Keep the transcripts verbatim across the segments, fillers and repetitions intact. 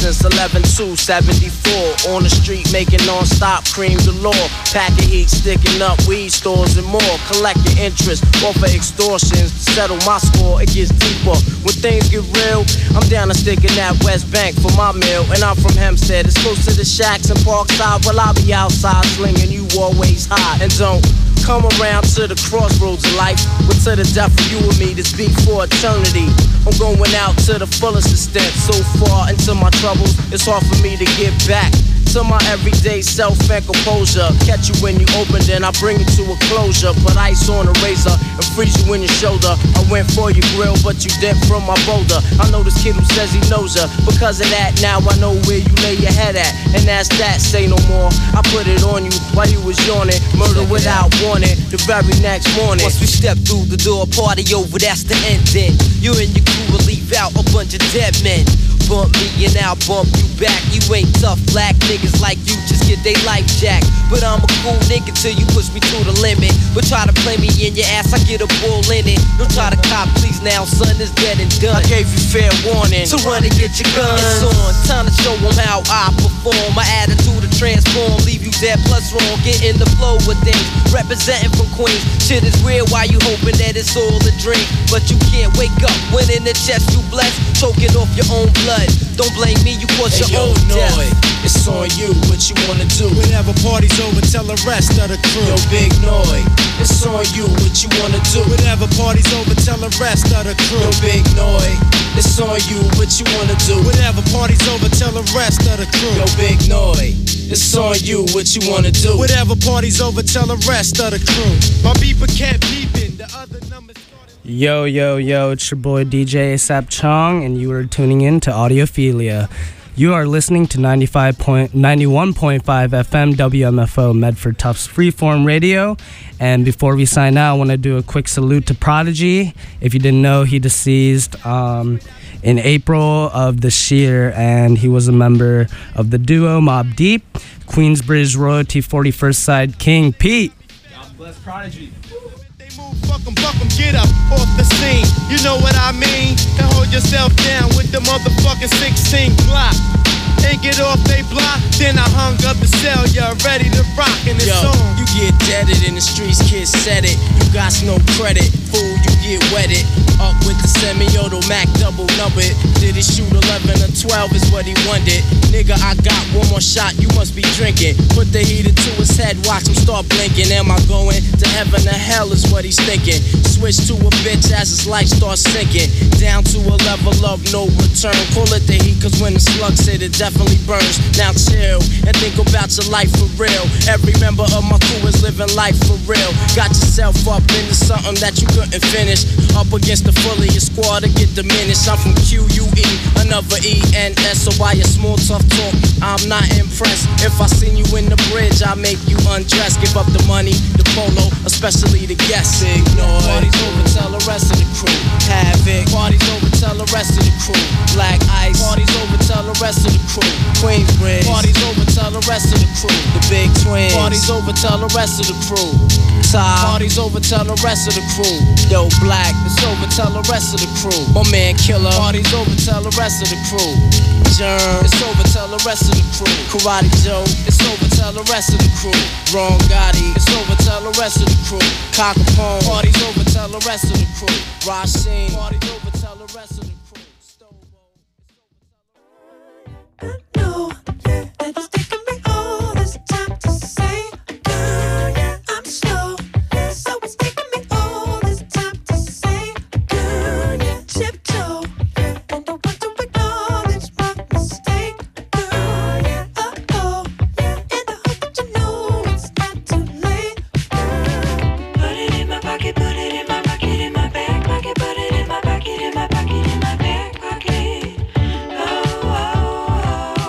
since eleven two seventy-four. On the street making non-stop cream galore. Packing heat, sticking up weed stores and more. Collecting interest off of extortions. To settle my score, it gets deeper. When things get real, I'm down to sticking that West Bank for my meal. And I'm from Hempstead, it's close to the shacks and Parkside. Well, I'll be outside slinging you always high. And don't come around to the crossroads of life, but to the death of you and me, to speak for eternity. I'm going out to the fullest extent. So far into my troubles, it's hard for me to get back to my everyday self and composure. Catch you when you open, then I bring you to a closure. Put ice on a razor and freeze you in your shoulder. I went for your grill, but you dipped from my boulder. I know this kid who says he knows her. Because of that, now I know where you lay your head at. And that's that, say no more. I put it on you while you was yawning. Murder without warning, the very next morning. Once we step through the door, party over, that's the ending. You and your crew will leave out a bunch of dead men. Bump me and I'll bump you back. You ain't tough black niggas like you, just get they life jacked. But I'm a cool nigga till you push me to the limit. But try to play me in your ass, I get a bull in it. Don't try to cop, please now, son, is dead and done. I gave you fair warning, so run and get your gun. It's on, time to show them how I perform. My attitude to transform, leave you dead plus wrong. Get in the flow with things, representing from Queens. Shit is weird, why you hoping that it's all a dream? But you can't wake up when in the chest you blessed, choking off your own blood. Don't blame me, you cause hey, your yo, own death. Noy, it's on you, what you wanna do? Whenever party's over, tell the rest of the crew. Yo, Big Noy, it's on you, what you wanna do? Whenever party's over, tell the rest of the crew. Yo, Big Noy, it's on you, what you wanna do? Whenever party's over, tell the rest of the crew. Yo, Big Noy, it's on you, what you wanna do? Whenever party's over, tell the rest of the crew. My beeper kept beeping, the other numbers. Yo, yo, yo, it's your boy D J ASAP Chong, and you are tuning in to Audiophilia. You are listening to ninety-five point, ninety-one point five F M W M F O Medford Tufts Freeform Radio. And before we sign out, I want to do a quick salute to Prodigy. If you didn't know, he deceased um, in April of this year, and he was a member of the duo Mobb Deep, Queensbridge Royalty forty-first Side King Pete. God bless Prodigy. Fuck 'em, fuck 'em, get up off the scene. You know what I mean? And hold yourself down with the motherfucking sixteen Glock. And get off they block, then I hung up the cell, you're ready to rock in this Yo, song. You get deaded in the streets, kids said it. You got no credit, fool, you get wetted. Up with the semi-auto Mac double numbered. Did he shoot eleven or twelve is what he wanted. Nigga, I got one more shot, you must be drinking. Put the heater to his head, watch him start blinking. Am I going to heaven or hell is what he's thinking. Switch to a bitch as his life starts sinking. Down to a level of no return. Call it the heat, cause when the slugs hit it definitely burns. Now chill and think about your life for real. Every member of my crew is living life for real. Got yourself up into something that you couldn't finish. Up against the fully, your squad to get diminished. I'm from Q U E, another E N S. So by your small tough talk, I'm not impressed. If I seen you in the bridge, I make you undress. Give up the money, the polo, especially the guests. Big noise. Party's over, tell the rest of the crew. Havoc. Party's over, tell the rest of the crew. Black Ice. Party's over, tell the rest of the crew. Queensbridge. Party's over, tell the rest of the crew. The Big Twins. Party's over, tell the rest of the crew. Ty. Party's over, tell the rest of the crew. Yo, Black. It's over, tell the rest of the crew. My man Killer. Party's over, tell the rest of the crew. Germ. It's over, tell the rest of the crew. Karate Joe. It's over, tell the rest of the crew. Ron Gotti. It's over, tell the rest of the crew. Cock Capone. Party's over, tell the rest of the crew. Rasheen. Party's over, tell the rest of the crew. I know that it's taken me all this time to say, girl, yeah, I'm slow. So it's taken me all this time to say, girl, yeah, tiptoe. And I want to acknowledge my mistake, girl, yeah, uh-oh. And I hope that you know it's not too late, girl. Put it in my pocket, put it in my pocket, in my back pocket, put it in my pocket, in my pocket, in my back pocket. Oh, oh, oh.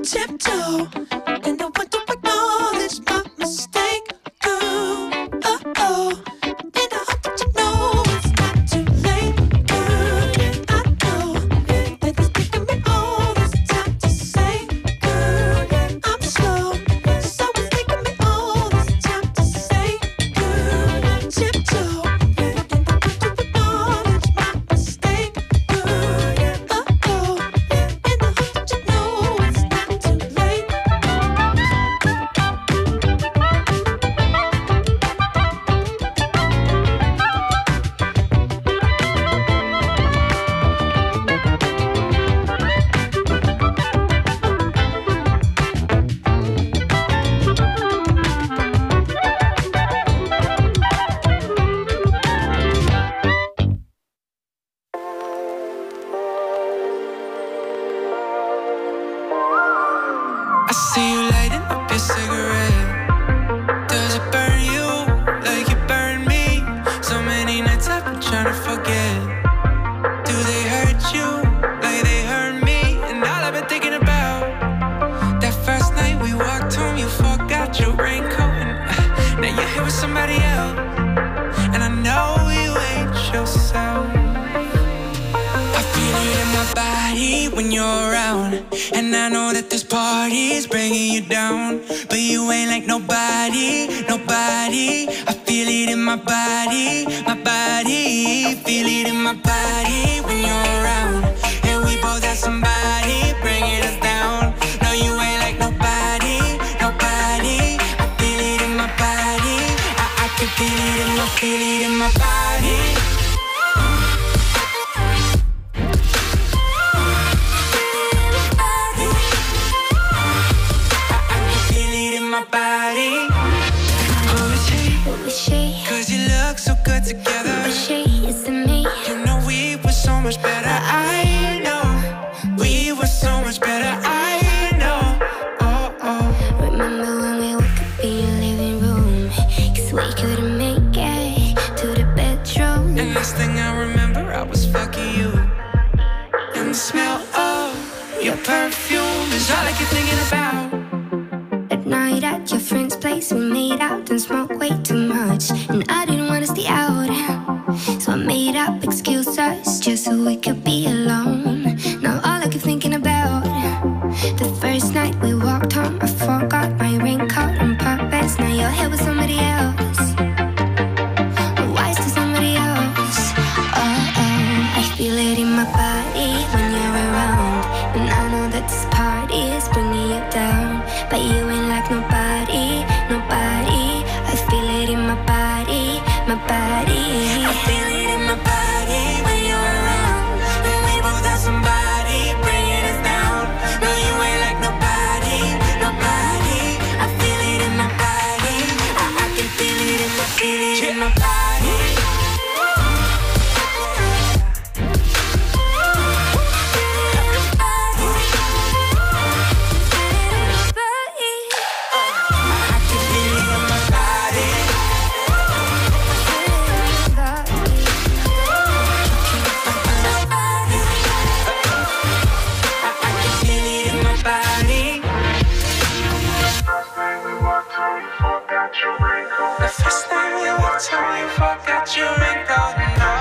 tiptoe, and I want to acknowledge my mistake. Ooh, oh, oh, and I hope that you know it's not too late. Ooh, I know that it's taking me all this time to say. Ooh, I'm slow, so it's taking me all this time to say. Ooh, tiptoe, and I want to acknowledge my mistake. Ooh, oh, oh, and I hope that you know it's not too late. I see you lighting up your cigarette. Does it burn you like it burned me? So many nights I've been trying to forget. Do they hurt you like they hurt me? And all I've been thinking about, that first night we walked home, you forgot your raincoat, and uh, now you're here with somebody else. And I know you ain't yourself. I feel it in my body when you're around, and I know that this party's bringing you down, but you ain't like nobody, nobody. I feel it in my body, my body. Feel it in my body when you're around, and we both have somebody bringing us down. No, you ain't like nobody, nobody. I feel it in my body. I, I can feel it in my, feel it in my body. My body. Who is he? Who is she? Cause you look so good together. Who is she? Is it me? You know we were so much better. I know we were so much better. I know. Oh, oh. Remember when we woke up in your living room? Cause we couldn't make it to the bedroom. And last thing I remember, I was fucking you. And the smell of your perfume is all I keep thinking about. At night at your friend's place, we made out and smoked way too much, and I didn't want to stay out, so I made up excuses just so we could be alone. Now all I keep thinking about, the first night we walked home, I forgot my raincoat on purpose. Now you're here with somebody else. Why is there somebody else? Oh, oh, I feel it in my body when you're around, and I know that this party is bringing you down, but you ain't like nobody, nobody. I feel it in my body, my body. I feel it in my body when you're around, and we both have somebody bringing us down. No, you ain't like nobody, nobody. I feel it in my body. I, I can feel it in my, feel it in my body. The first time we walked home, you forgot your raincoat.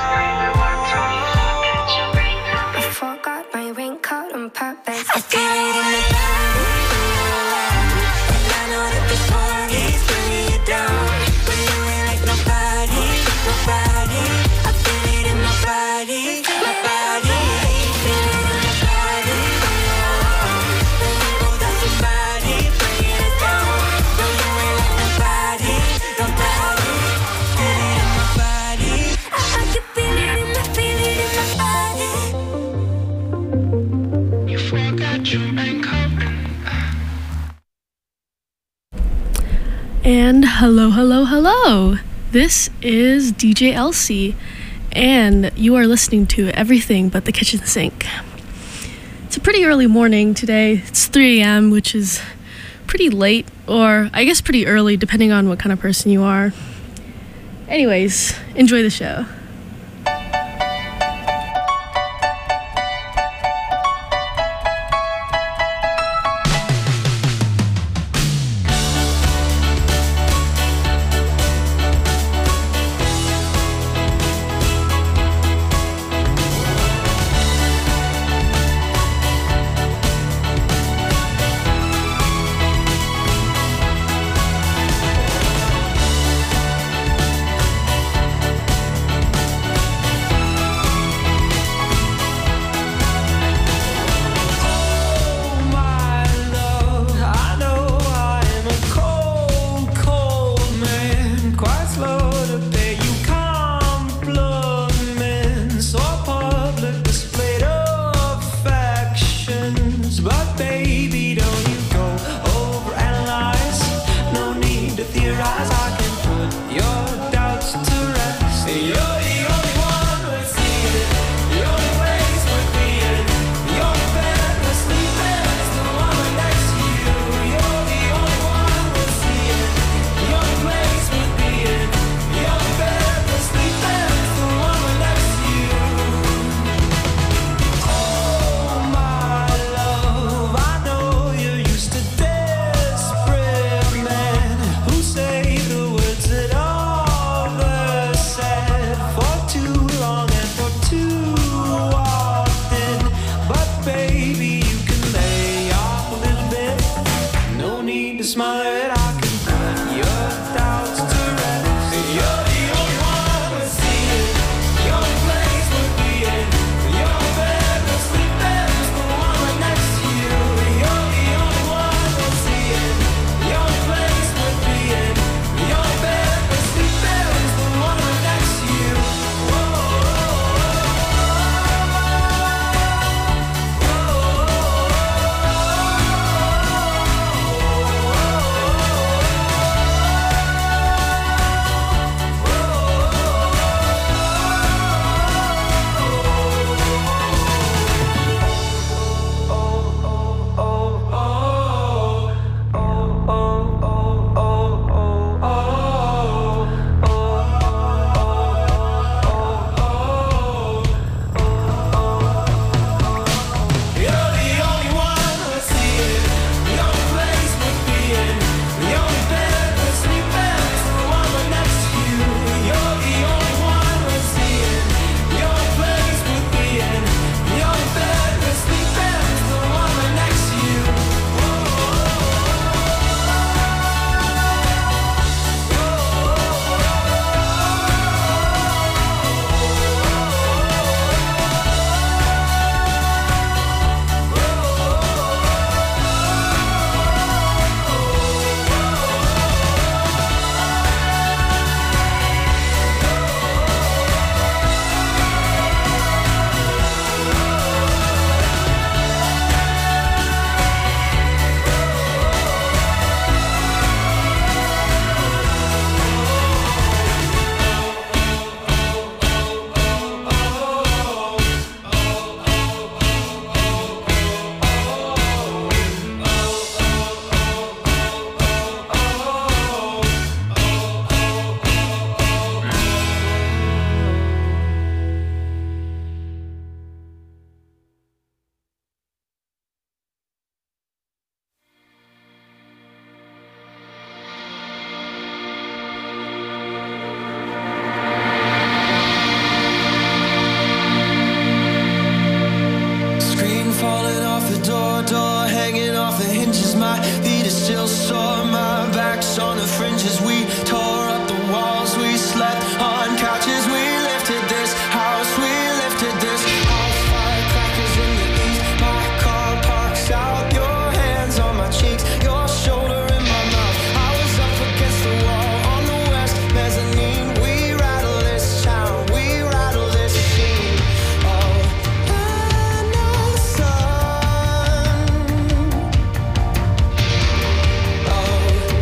I forgot my raincoat on purpose. I feel it in my body, And I know that this party's bringing you down, but you ain't like nobody, nobody. I feel it in my body, my body. Feel it in my body. And we both have somebody bringing us down. No, you ain't like nobody, nobody. Feel it in my body. I, I can feel it in my, feel it in my body. You forgot your raincoat. And hello, hello, hello. This is D J Elsie, and you are listening to Everything But the Kitchen Sink. It's a pretty early morning today. It's three a.m., which is pretty late, or I guess pretty early, depending on what kind of person you are. Anyways, enjoy the show. falling off the door, door hanging off the hinges. My feet are still sore, my back's on the fringes. We tore up the walls, we slept on couches. We lifted this house, we lifted this house. Firecrackers in the east, my car parks out. Your hands on my cheeks, your shoulder in my mouth. I was up against the wall on the west mezzanine. We rattle this town, we rattle this scene. Oh, I know sun. Oh,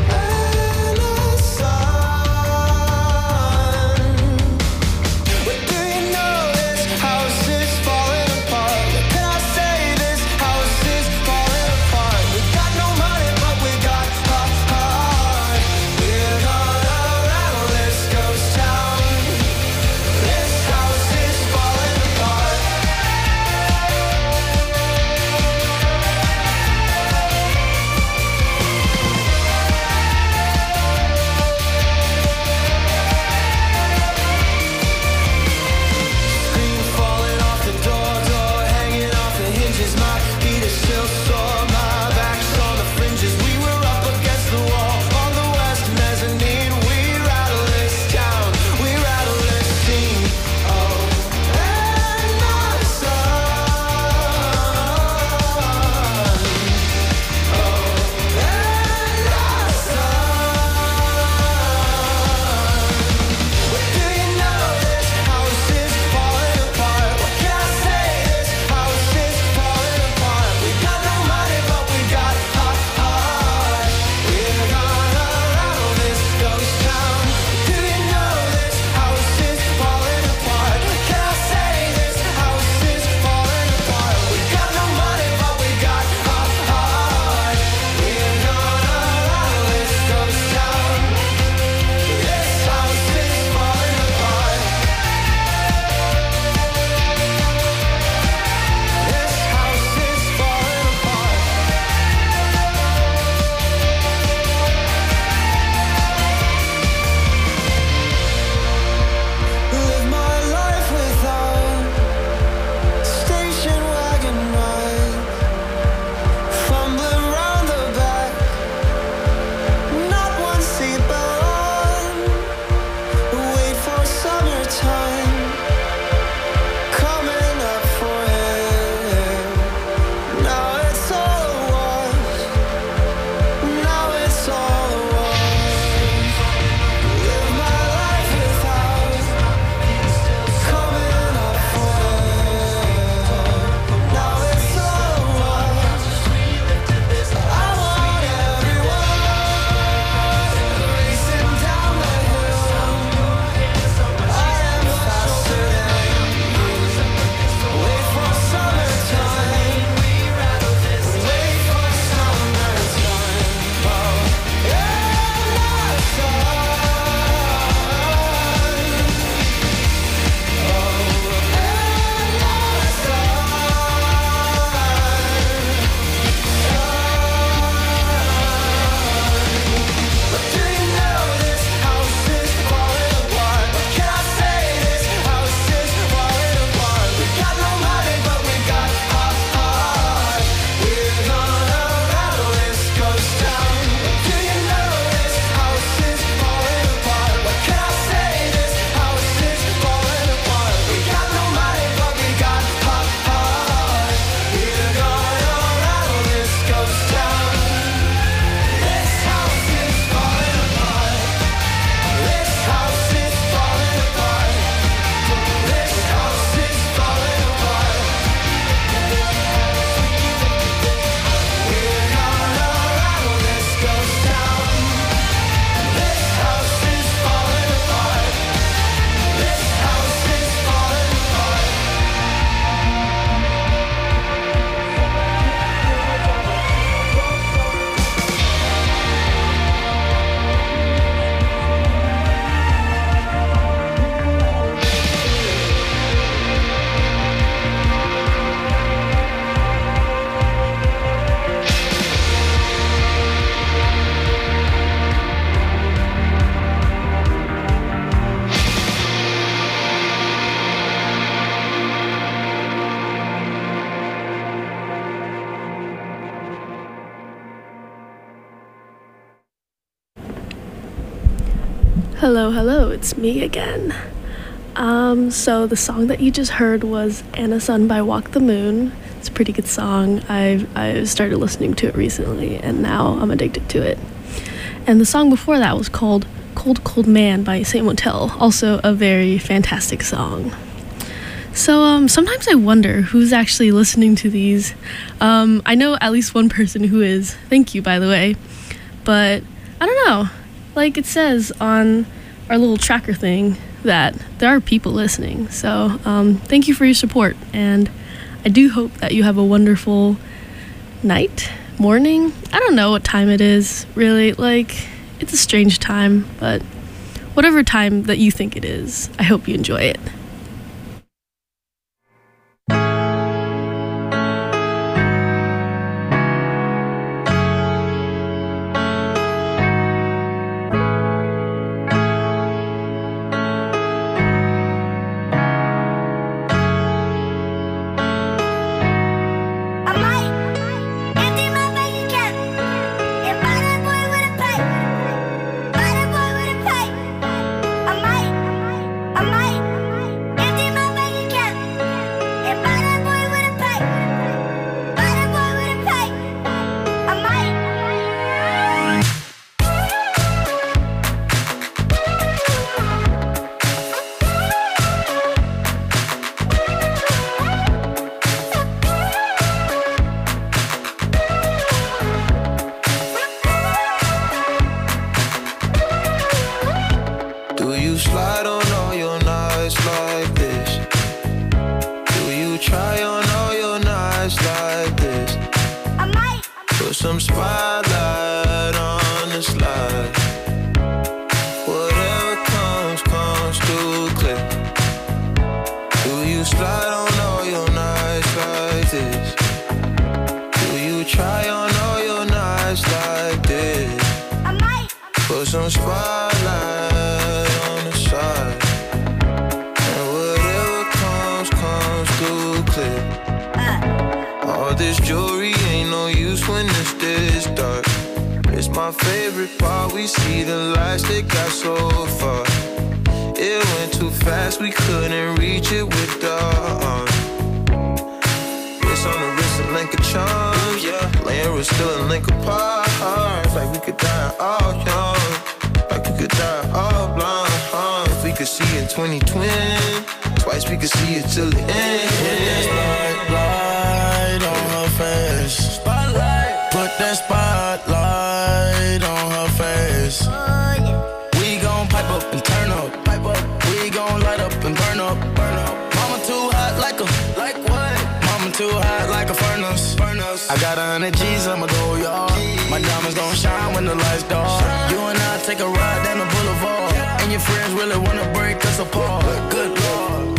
Hello, hello, it's me again. Um, so the song that you just heard was Anna Sun by Walk the Moon. It's a pretty good song. I've, I've started listening to it recently, and now I'm addicted to it. And the song before that was called Cold Cold Man by Saint Motel, also a very fantastic song. So um, sometimes I wonder who's actually listening to these. Um, I know at least one person who is. Thank you, by the way. But I don't know. Like it says on our little tracker thing that there are people listening. So um, thank you for your support. And I do hope that you have a wonderful night, morning. I don't know what time it is, really. Like, it's a strange time, but whatever time that you think it is, I hope you enjoy it. I got a hundred G's, I'ma go yard. My diamonds gon' shine when the lights dark. You and I take a ride down the boulevard, and your friends really wanna break us apart. Good Lord.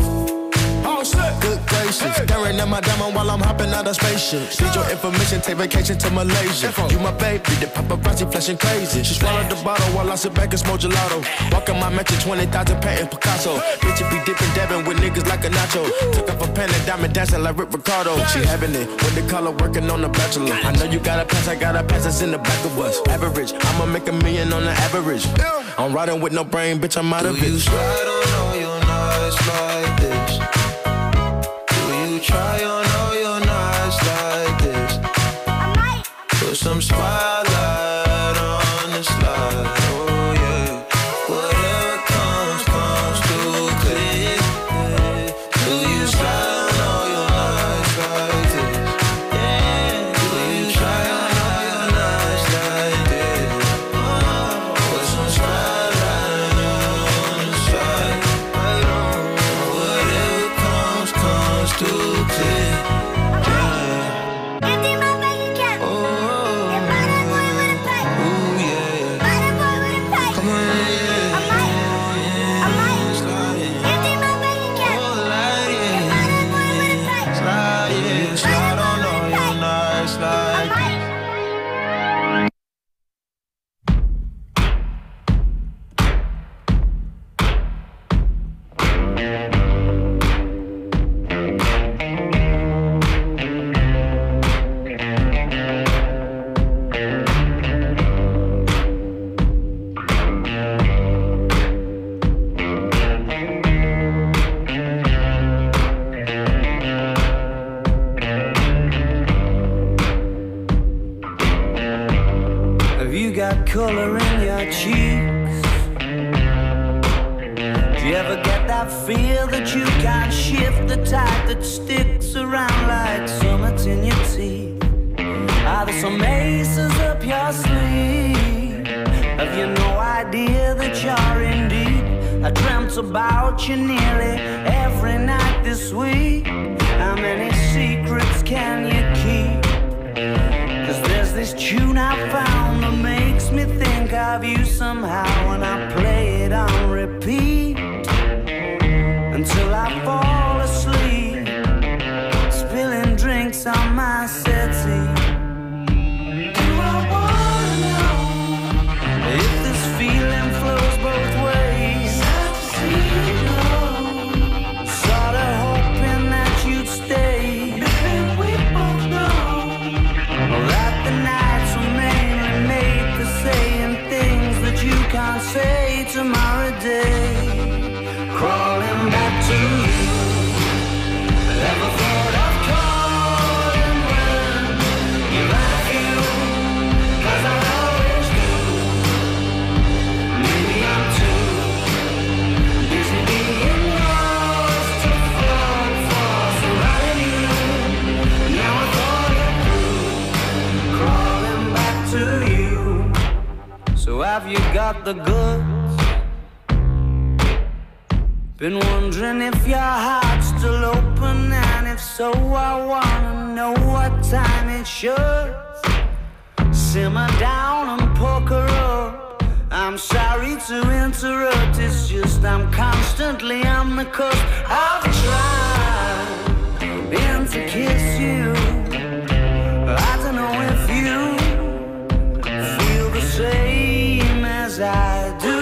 Good gracious, staring at my diamond while I'm hopping out of spaceship. Need your information, take vacation to Malaysia. You my baby, the paparazzi flashing crazy. She swallowed the bottle while I sit back and smoke gelato. Walking my mansion, twenty thousand painting Picasso. Bitch, you be dipping, dabbing with niggas like a nacho. Took off a pen and diamond dancing like Rick Ricardo. She having it with the color working on the bachelor. I know you got a pass, I got a pass that's in the back of us. Average, I'ma make a million on the average. I'm riding with no brain, bitch, I'm out of it. Do you slide on all your nights like this? Try on all your nights like this. Put some spotlight on the slide. Oh yeah. Whatever comes, comes too clear. Do you slide on all your nights like this? Do you try on all your nights like this? Put some spotlight on the slide. Whatever comes, comes too clear. color in your cheeks. Do you ever get that feel that you can't shift, the type that sticks around like summits in your teeth? Are there some aces up your sleeve? Have you no idea that you're in deep? I dreamt about you nearly every night this week. How many secrets can you keep? Cause there's this tune I found that makes me think of you somehow, and I play it on repeat until I fall asleep, spilling drinks on my settee. Do I wanna know if this feeling flows both ways? Sad to see you go. Sorta hoping that you'd stay. Maybe we both know that the nights were mainly made for saying things that you can't say tomorrow day. Crawling back to you. Ever thought of calling when you're at you? Cause I always do. Maybe I'm too busy being lost to fall for surrounding you. Now I thought it through. Crawling back to you. So have you got the goods? Been wondering if your heart's still open, and if so, I wanna know what time it should. Simmer down and poker up. I'm sorry to interrupt, it's just I'm constantly on the cusp. I've tried been to kiss you. I don't know if you feel the same as I do.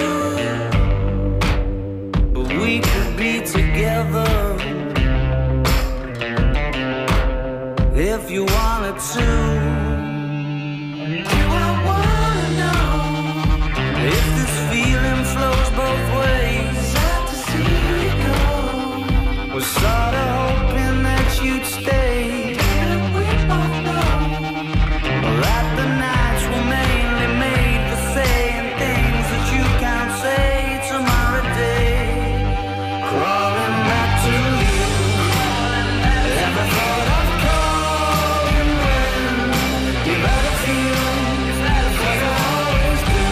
We could be together if you wanted to. Do I wanna know if this feeling flows both ways? Sad to see you go. Was sorta hoping that you'd stay. And we both know that the nights were mainly made for saying things that you can't say tomorrow day. Crawling back to you. Ever thought of calling when you better feel? Cause I always do.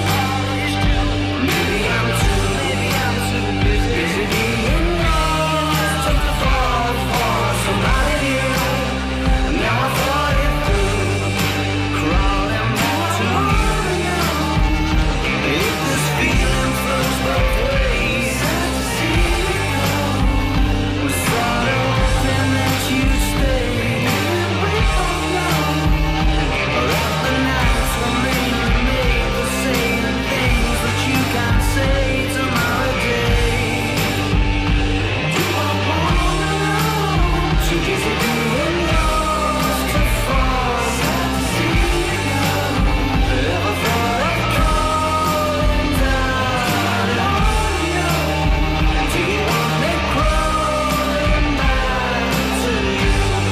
Maybe I'm too, maybe I'm too busy being lost to fall for somebody new. Now I thought it through. Crawling back to you. If this feeling flows both ways, sad to see you go. Was sorta hoping that you'd stay. And we both know that the nights were mainly made for saying things that you can't say tomorrow day. Do I wanna know? Too busy being lost to fall. Sad to see you go. Ever thought of calling down on you? Do you want me crawling back to you?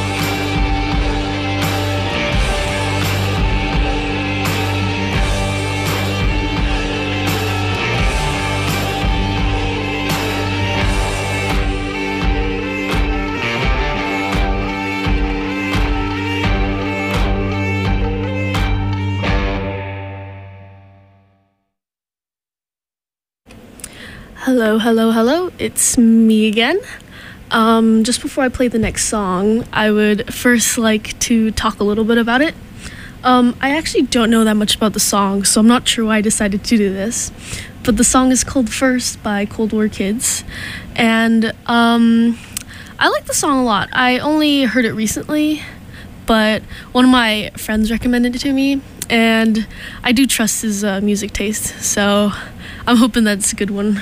Hello, hello, hello. It's me again. Um, just before I play the next song, I would first like to talk a little bit about it. Um, I actually don't know that much about the song, so I'm not sure why I decided to do this. But the song is called First by Cold War Kids. And um, I like the song a lot. I only heard it recently, but one of my friends recommended it to me. And I do trust his uh, music taste, so I'm hoping that's a good one.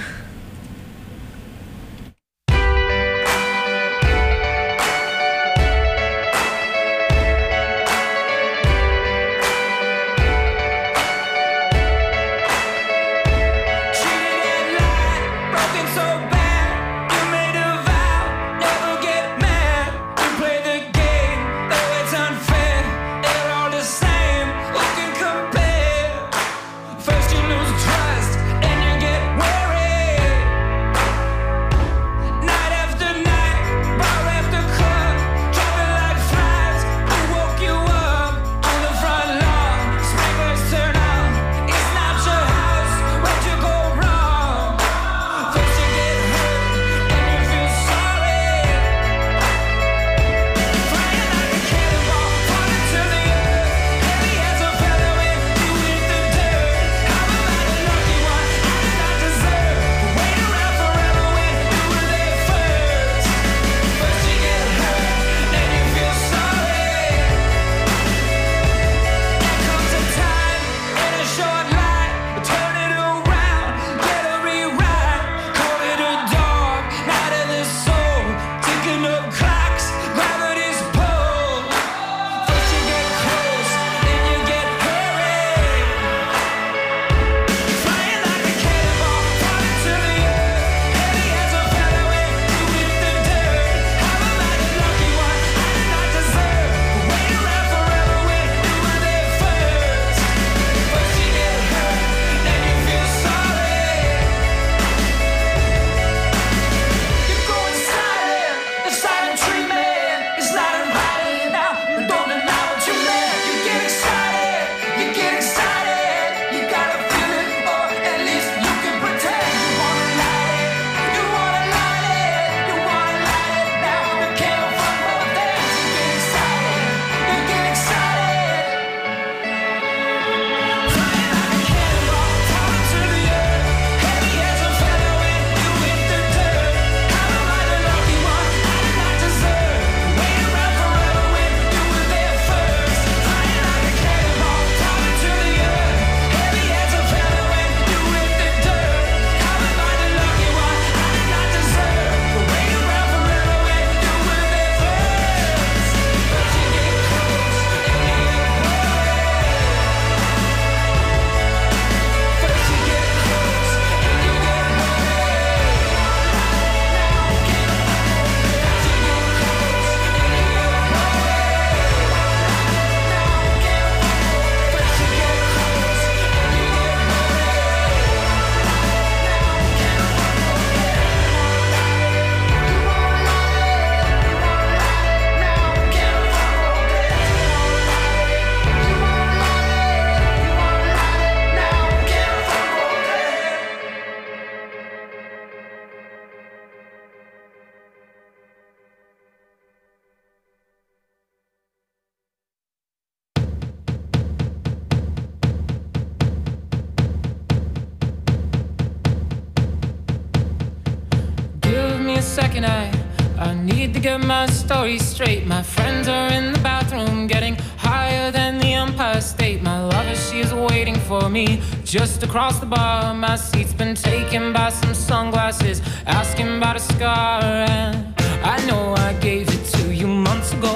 second. I, I need to get my story straight. My friends are in the bathroom, getting higher than the Empire State. My lover, she's waiting for me just across the bar. My seat's been taken by some sunglasses, asking about a scar. And I know I gave it to you months ago.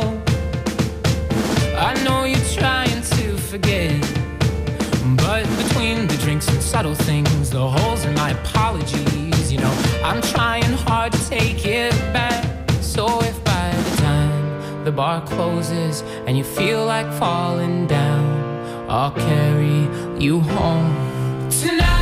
I know you're trying to forget, but between the drinks and subtle things, the holes in my apologies, you know, I'm trying hard to take it back. So if by the time the bar closes and you feel like falling down, I'll carry you home tonight.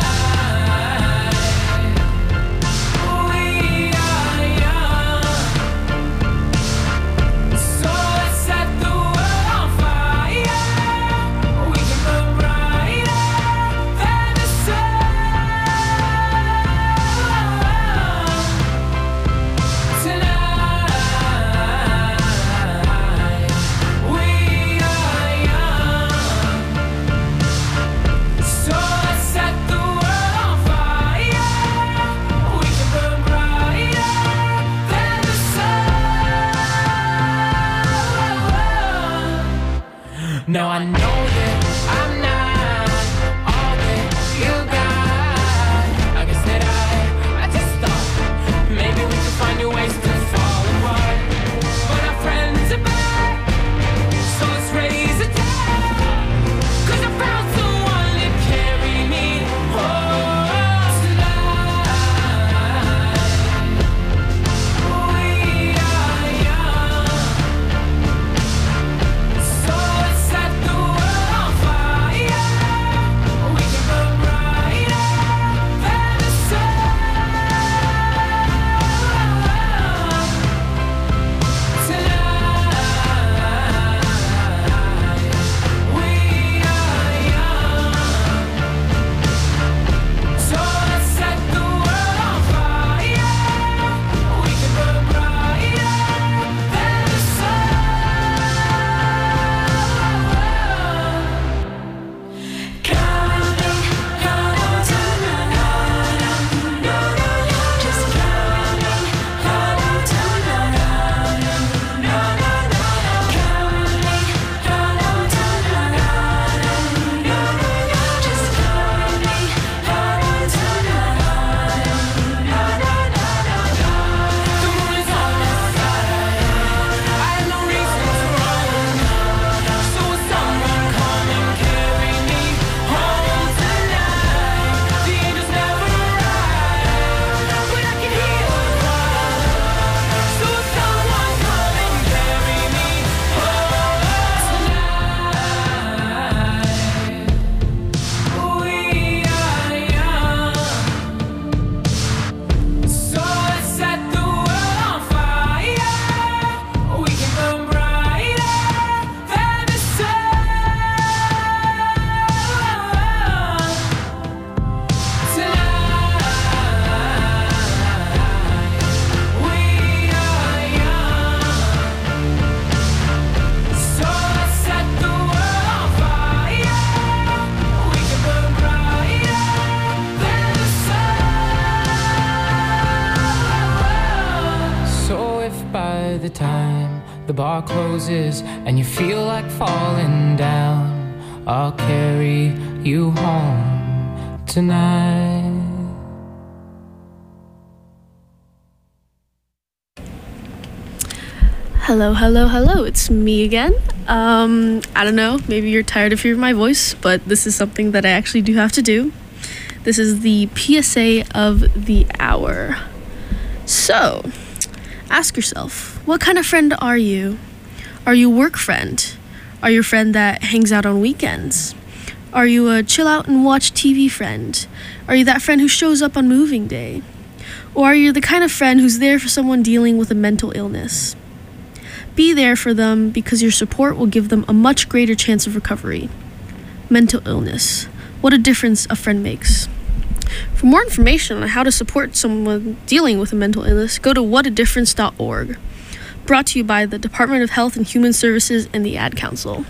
Now I know that I'm not all that you got. I guess that I, I just thought maybe we could find new ways to fall apart. But our friends are back, so let's raise a toast. 'Cause I found someone to carry me home tonight. We are young, so let's set the world on fire. We can burn brighter than the sun tonight. We are young, so let's set the world on fire. We can burn brighter than the sun. Counting, counting tonight. Just counting, counting tonight. Counting, counting tonight. Just counting, counting tonight. The moon is on my side. I have no reason to run. So will someone come and carry me home tonight? The angels never arrive, but I can hear a cry. So will someone come and carry me home tonight? We are young, so let's set the world on fire. We can burn brighter than the sun tonight. We are young, so let's set the world on fire. We can burn brighter than the sun. So if by the time the bar closes and you feel like falling down, I'll carry you home tonight. Hello, hello, hello. It's me again. Um, I don't know. Maybe you're tired of hearing my voice, but this is something that I actually do have to do. This is the P S A of the hour. So, ask yourself, what kind of friend are you? Are you a work friend? Are you a friend that hangs out on weekends? Are you a chill out and watch T V friend? Are you that friend who shows up on moving day? Or are you the kind of friend who's there for someone dealing with a mental illness? Be there for them because your support will give them a much greater chance of recovery. Mental illness. What a difference a friend makes. For more information on how to support someone dealing with a mental illness, go to what a difference dot org. Brought to you by the Department of Health and Human Services and the Ad Council.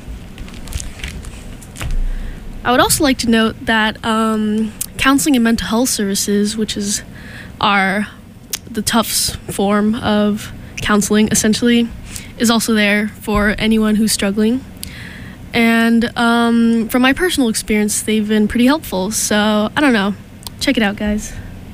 I would also like to note that um, Counseling and Mental Health Services, which is our the Tufts form of counseling, essentially, is also there for anyone who's struggling. And um, from my personal experience, they've been pretty helpful. So, I don't know. Check it out, guys.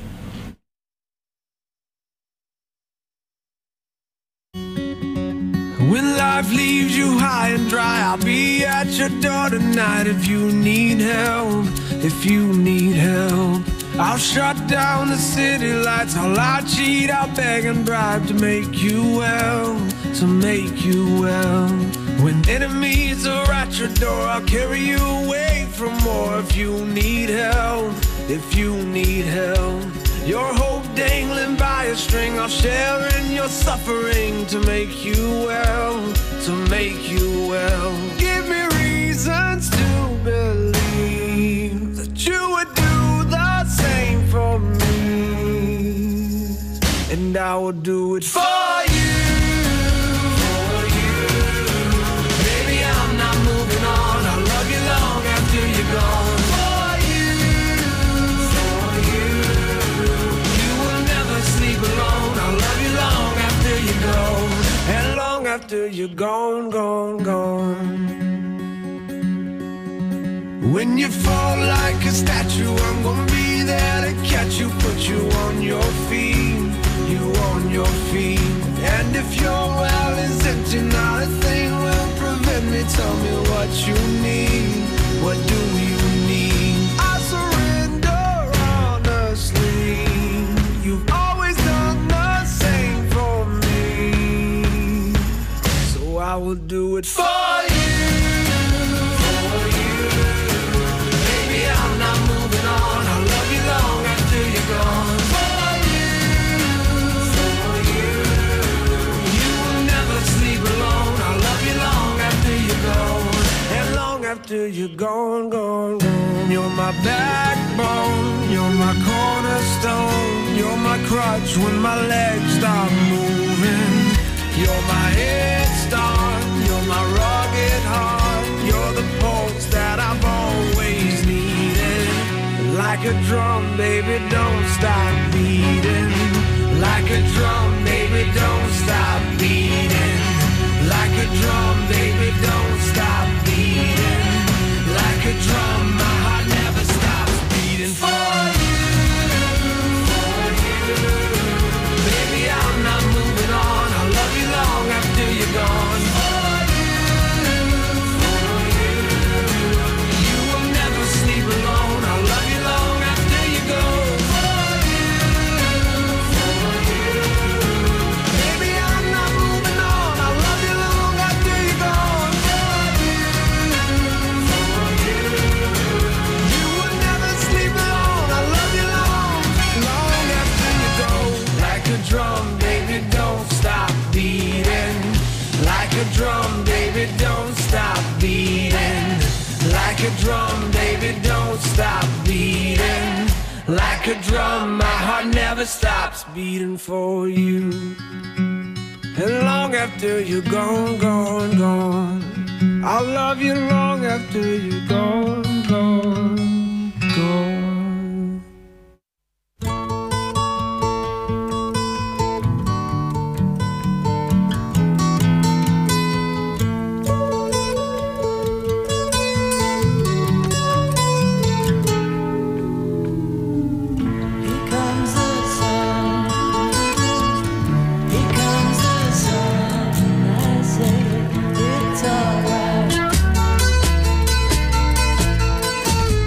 When life leaves you high and dry, I'll be at your door tonight if you need help, if you need help. I'll shut down the city lights, I'll lie, cheat, I'll beg and bribe to make you well, to make you well. When enemies are at your door, I'll carry you away from more if you need help, if you need help. Your hope dangling by a string, I'll share in your suffering to make you well, to make you well. Give me reasons to believe that you would do the same for me, and I will do it for you. For you. Baby, I'm not moving on, I'll love you long after you're gone. And long after you're gone, gone, gone. When you fall like a statue, I'm gonna be there to catch you, put you on your feet, you on your feet. And if your well is empty, not a thing will prevent me. Tell me what you need, what do you need? I surrender honestly. You've always done the same for me, so I will do it for you. For you. Baby, I'm not moving on, I'll love you long after you're gone. For you. For you. You will never sleep alone, I'll love you long after you're gone. And long after you're gone, gone, gone. You're my backbone, you're my cornerstone, you're my crutch when my legs stop moving. You're my head start, you're my rugged heart, you're the pulse that I've always needed. Like a drum, baby, don't stop beating. Like a drum, baby, don't stop beating. Like a drum, baby, don't stop beating. Like a drum, my heart never stops beating for you, for you. Baby, I'm not moving on, I'll love you long after you're gone. For you, for you. You will never sleep alone, I'll love you long after you go. For you, for you. Baby, I'm not moving on, I'll love you long after you're gone. For you, for you. You will never sleep alone, I'll love you long, long after you go. Like a drum, baby, don't stop beating. Like a drum, baby, don't stop beating. Like a drum, baby, don't stop beating. Like a drum, my heart never stops beating for you. And long after you're gone, gone, gone, I'll love you long after you're gone, gone, gone. Here comes the sun. Here comes the sun. I say it's alright.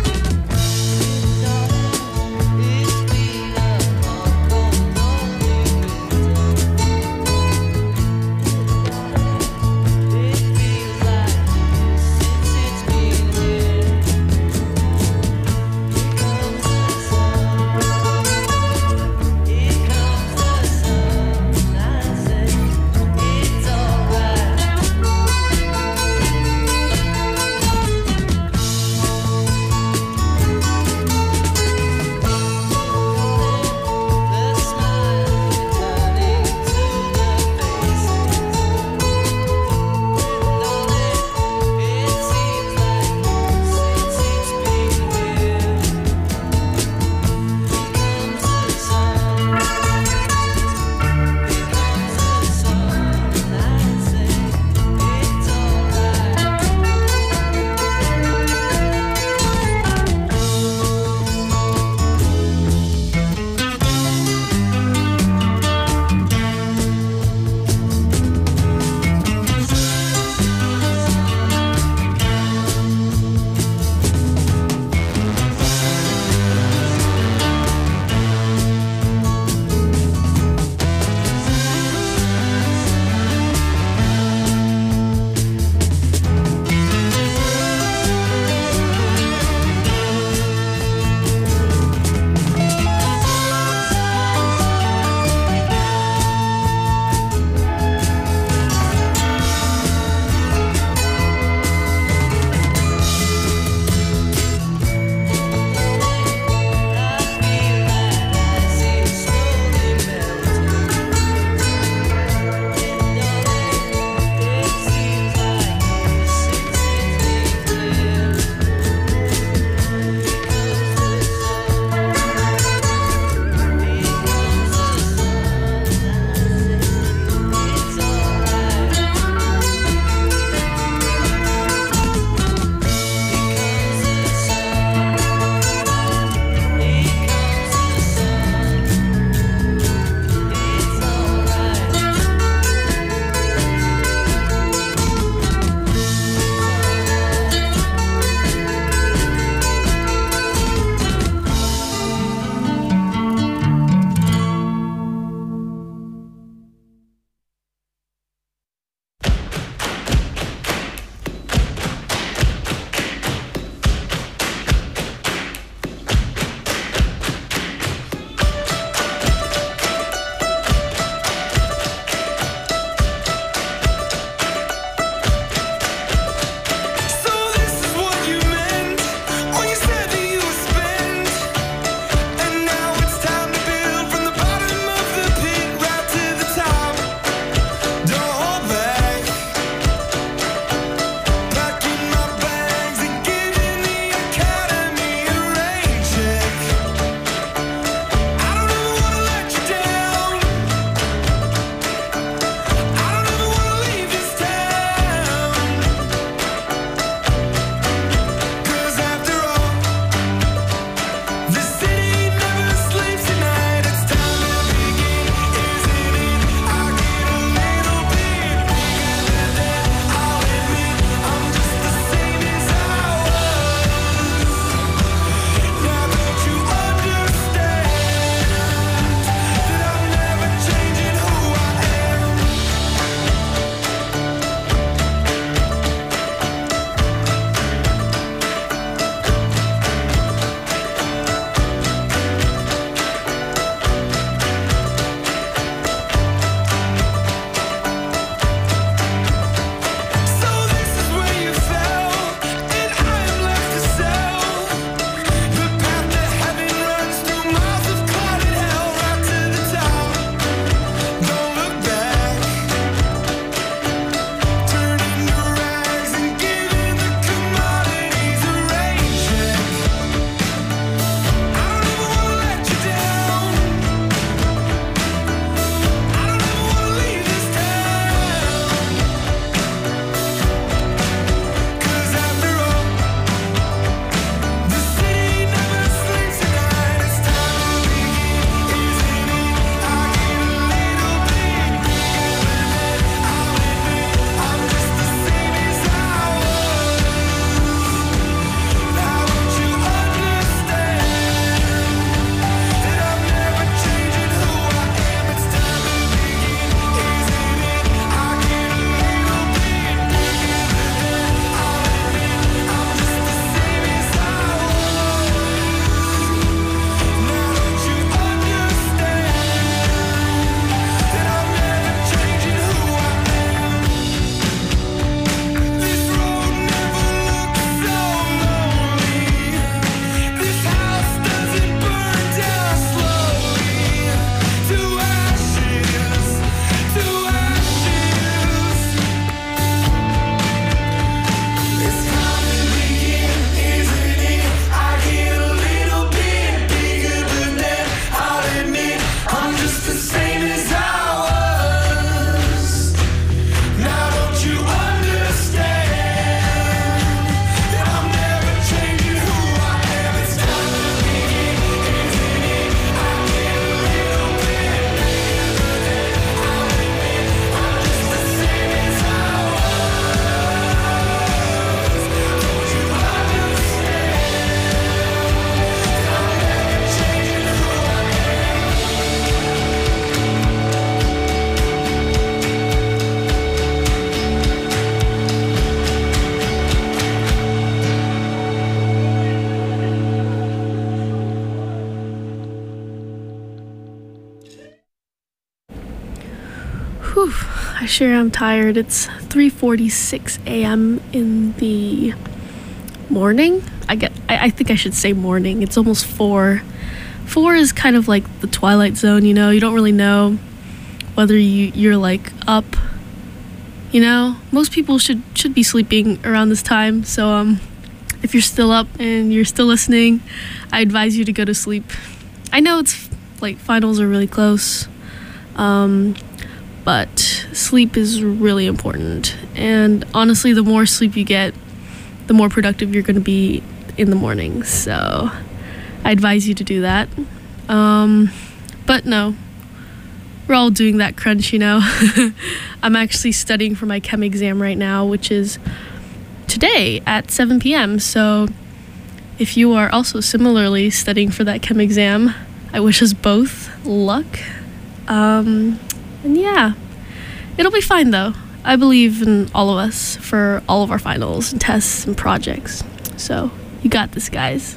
sure I'm tired. It's three forty-six a.m. in the morning. I get. I, I think I should say morning. It's almost four. Four is kind of like the twilight zone, you know. You don't really know whether you you're like up. You know, most people should should be sleeping around this time. So um, if you're still up and you're still listening, I advise you to go to sleep. I know it's like finals are really close. Um, but sleep is really important. And honestly, the more sleep you get, the more productive you're going to be in the morning. So I advise you to do that. Um, but no, we're all doing that crunch, you know. I'm actually studying for my chem exam right now, which is today at seven p.m. So if you are also similarly studying for that chem exam, I wish us both luck. Um, and yeah, it'll be fine though. I believe in all of us for all of our finals and tests and projects. So you got this, guys.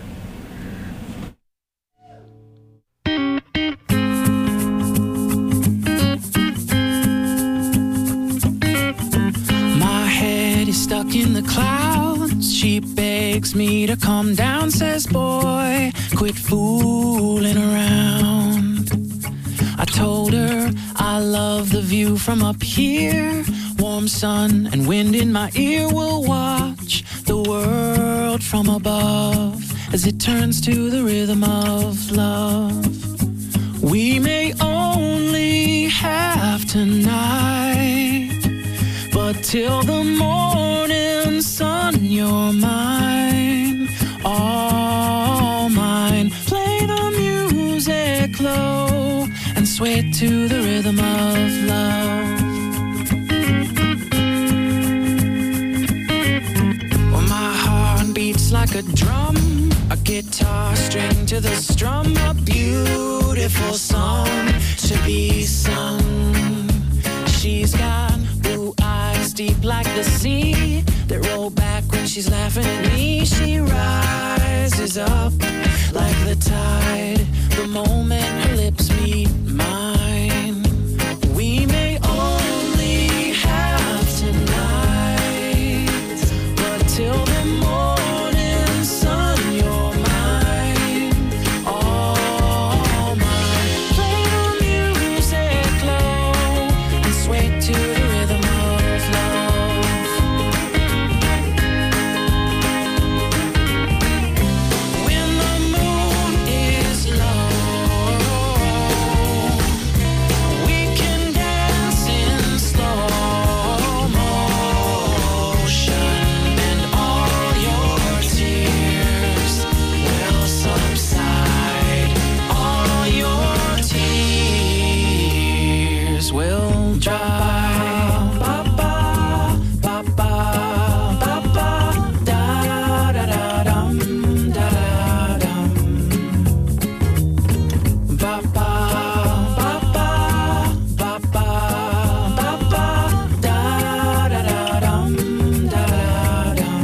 My head is stuck in the clouds. She begs me to calm down, says, boy, quit fooling around. I told her I love the view from up here. Warm sun and wind in my ear. Will watch the world from above as it turns to the rhythm of love. We may only have tonight, but till the morning sun, you're mine, all mine. Play the music low and sway to the rhythm of love. Well, my heart beats like a drum, a guitar string to the strum, a beautiful song to be sung. She's got blue eyes deep like the sea that roll back when she's laughing at me. She rises up like the tide the moment her lips meet mine. We may only have tonight, but till the morning sun, you're mine, all mine. Play the music low and sway to the rhythm of love. When the moon is low, we can dance in slow motion, and all your tears will subside. All your tears will dry. Ba ba ba ba ba ba da da da dum da da dum. Ba ba ba ba ba ba ba ba da da da dum da da dum.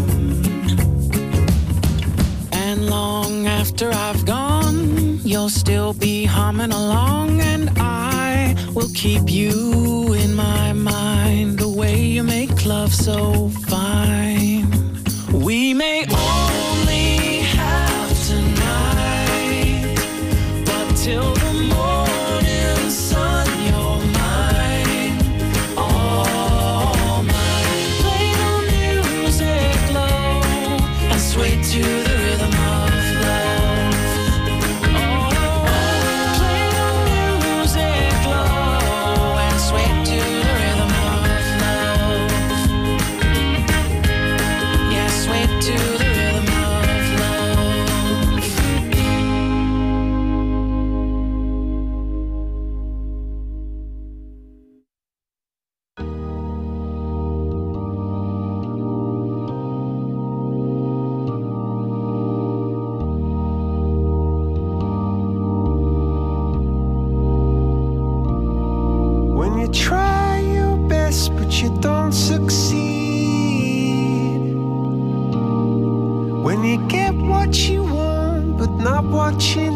And long after I've gone, you'll still be humming along, and I will keep you in my mind. The way you make love so fine. We may only have tonight, but till the morning sun, you're mine, all mine. Play the music low and sway to the rhythm of love. Oh, play the music low and sway to the rhythm of love. Yeah, sway to the rhythm of love. When you try your best but you don't succeed, when you get what you want but not what you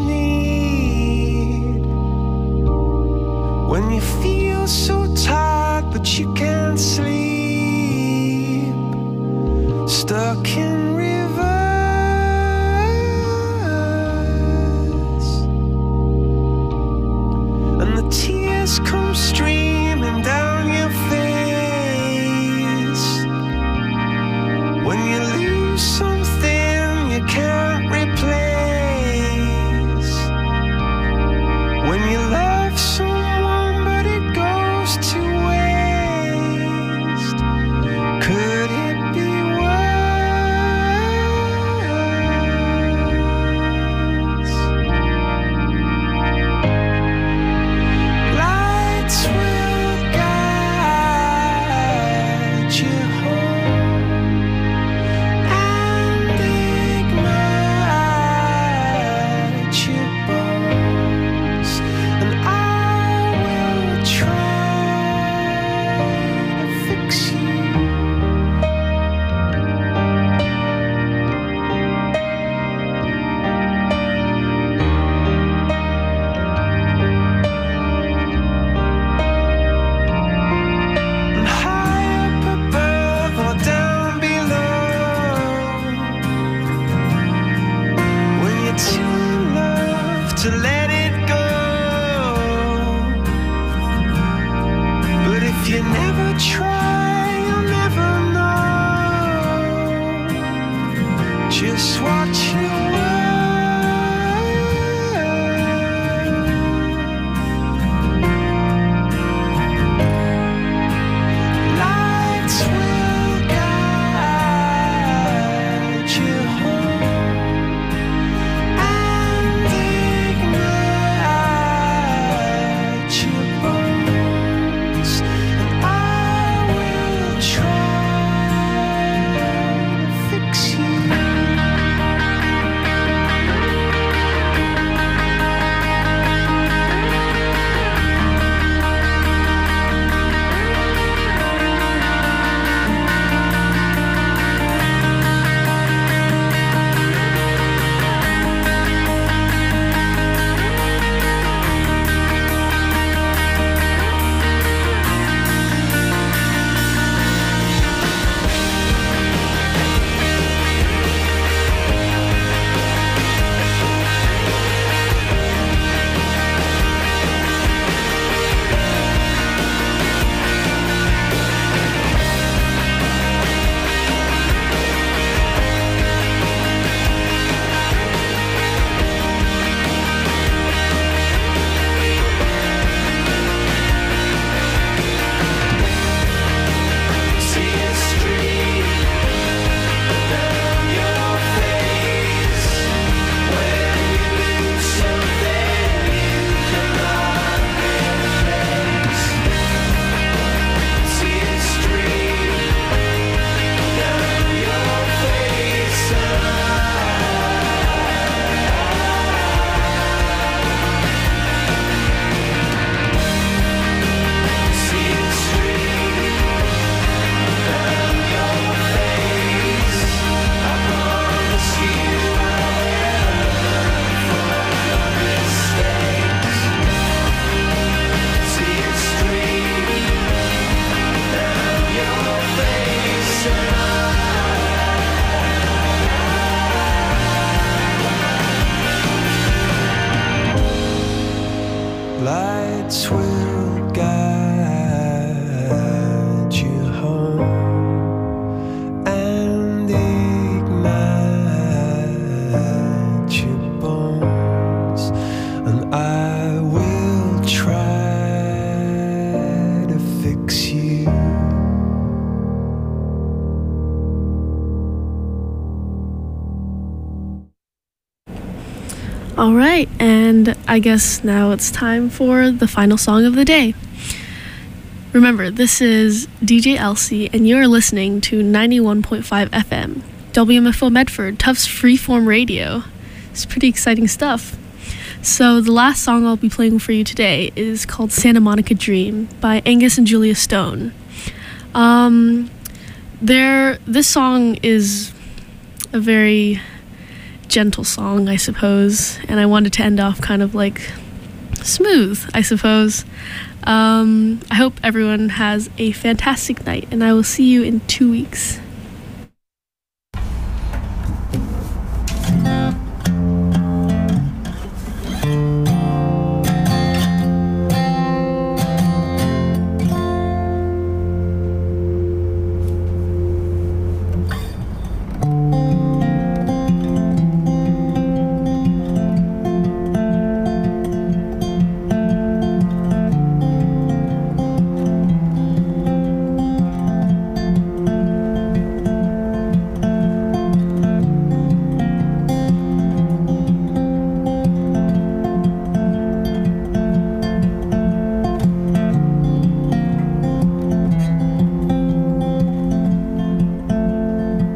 need, when you feel so tired but you can't stuck in reverse, and the tears come streaming down your face when you lose something you can't replace, when you love someone but it goes to waste. Could it be worse? Lights will guide you home and ignite your bones, and I will try to fix you. And high up above or down below, when you're too in love to let it go. But if you never try, you'll never know. Just watch your lights will guide you home and ignite your bones, and I will try to fix you. See a street down your face when you lose something you cannot replace. See a street down your face, and see a street down your face. I promise you I'll learn from your mistakes. See a street down your face, and lights will guide you home and ignite your bones, and I will try to fix you. All right, and I guess now it's time for the final song of the day. Remember, this is D J Elsie, and you're listening to ninety-one point five F M, W M F O Medford, Tufts Freeform Radio. It's pretty exciting stuff. So the last song I'll be playing for you today is called Santa Monica Dream by Angus and Julia Stone. Um, there, this song is a very gentle song, I suppose, and I wanted to end off kind of like smooth, I suppose. Um, I hope everyone has a fantastic night, and I will see you in two weeks.